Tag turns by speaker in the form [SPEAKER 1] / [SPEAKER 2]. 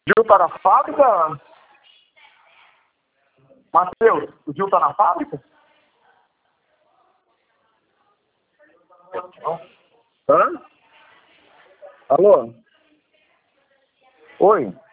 [SPEAKER 1] Gil tá na fábrica? Matheus, o Gil tá na fábrica? Hã? Alô? Oi?